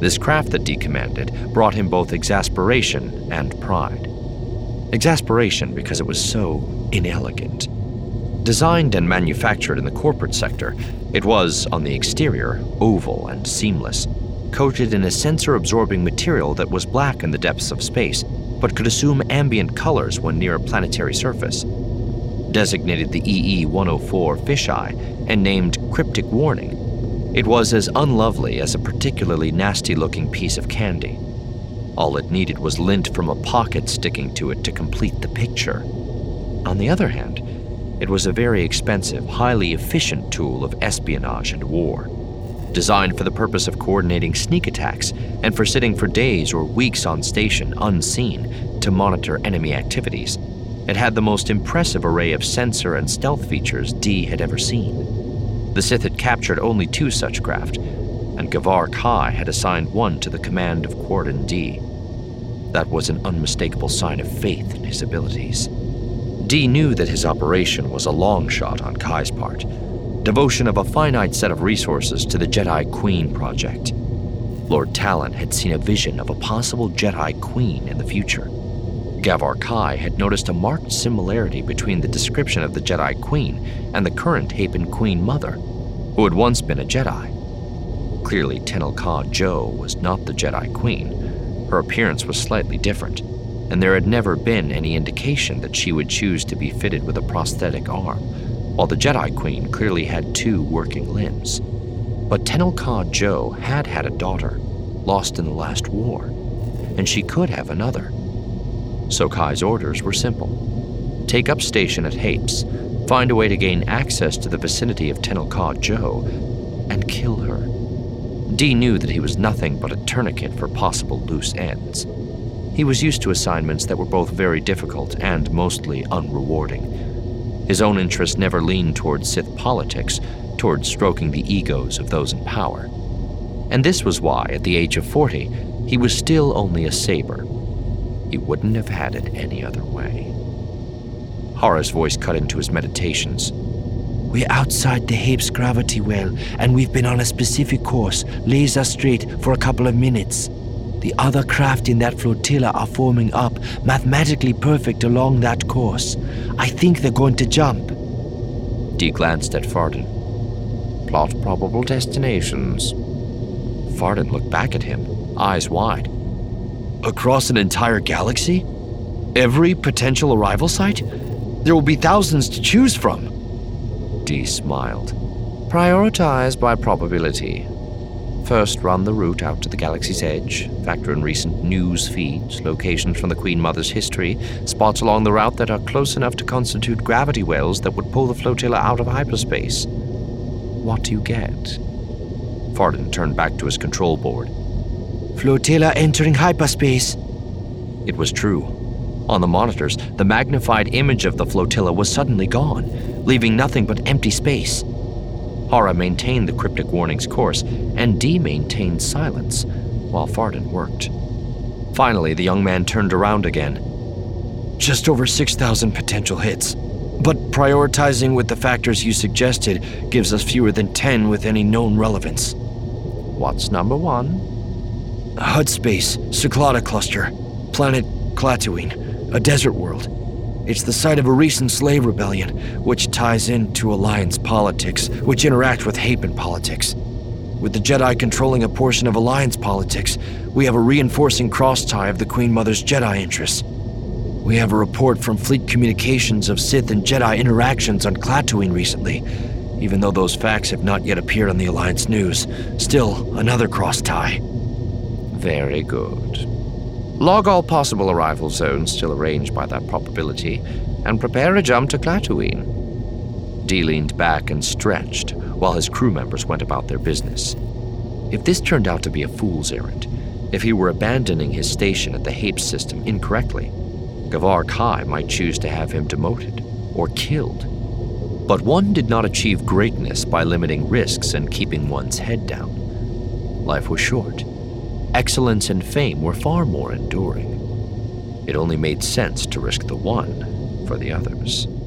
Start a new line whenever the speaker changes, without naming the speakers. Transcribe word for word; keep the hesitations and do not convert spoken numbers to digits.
This craft that Dee commanded brought him both exasperation and pride. Exasperation because it was so inelegant. Designed and manufactured in the corporate sector, it was, on the exterior, oval and seamless, coated in a sensor-absorbing material that was black in the depths of space, but could assume ambient colors when near a planetary surface. Designated the E E one oh four fisheye and named Cryptic Warning, it was as unlovely as a particularly nasty-looking piece of candy. All it needed was lint from a pocket sticking to it to complete the picture. On the other hand, it was a very expensive, highly efficient tool of espionage and war. Designed for the purpose of coordinating sneak attacks and for sitting for days or weeks on station unseen to monitor enemy activities, it had the most impressive array of sensor and stealth features Dee had ever seen. The Sith had captured only two such craft, and Gavar Kai had assigned one to the command of Quarden Dee. That was an unmistakable sign of faith in his abilities. Dee knew that his operation was a long shot on Kai's part, devotion of a finite set of resources to the Jedi Queen project. Lord Talon had seen a vision of a possible Jedi Queen in the future. Gavar Kai had noticed a marked similarity between the description of the Jedi Queen and the current Hapan Queen Mother, who had once been a Jedi. Clearly, Tenel Ka Jo was not the Jedi Queen. Her appearance was slightly different, and there had never been any indication that she would choose to be fitted with a prosthetic arm, while the Jedi Queen clearly had two working limbs. But Tenel Ka Jo had had a daughter, lost in the last war, and she could have another. So Kai's orders were simple. Take up station at Hapes, find a way to gain access to the vicinity of Tenel Ka Jo, and kill her. Dee knew that he was nothing but a tourniquet for possible loose ends. He was used to assignments that were both very difficult and mostly unrewarding. His own interests never leaned towards Sith politics, towards stroking the egos of those in power. And this was why, at the age of forty, he was still only a saber. He wouldn't have had it any other way. Hara's voice cut into his meditations.
We're outside the Hapes gravity well, and we've been on a specific course, laser straight, for a couple of minutes. The other craft in that flotilla are forming up, mathematically perfect along that course. I think they're going to jump.
Dee glanced at Farden. Plot probable destinations. Farden looked back at him, eyes wide. Across an entire galaxy? Every potential arrival site? There will be thousands to choose from. Dee smiled. Prioritize by probability. First, run the route out to the galaxy's edge, factor in recent news feeds, locations from the Queen Mother's history, spots along the route that are close enough to constitute gravity wells that would pull the flotilla out of hyperspace. What do you get? Farden turned back to his control board.
Flotilla entering hyperspace.
It was true. On the monitors, the magnified image of the flotilla was suddenly gone, leaving nothing but empty space. Hara maintained the Cryptic Warning's course, and Dee maintained silence, while Farden worked. Finally, the young man turned around again. Just over six thousand potential hits. But prioritizing with the factors you suggested gives us fewer than ten with any known relevance. What's number one? Hud Space, Cyclada Cluster, planet Klaatuine, a desert world. It's the site of a recent slave rebellion, which ties into Alliance politics, which interact with Hapan politics. With the Jedi controlling a portion of Alliance politics, we have a reinforcing cross-tie of the Queen Mother's Jedi interests. We have a report from Fleet Communications of Sith and Jedi interactions on Klaatuine recently, even though those facts have not yet appeared on the Alliance news. Still, another cross-tie. Very good. Log all possible arrival zones still arranged by that probability, and prepare a jump to Klaatuine. Dee leaned back and stretched, while his crew members went about their business. If this turned out to be a fool's errand, if he were abandoning his station at the Hapes system incorrectly, Gavar Kai might choose to have him demoted or killed. But one did not achieve greatness by limiting risks and keeping one's head down. Life was short. Excellence and fame were far more enduring. It only made sense to risk the one for the others.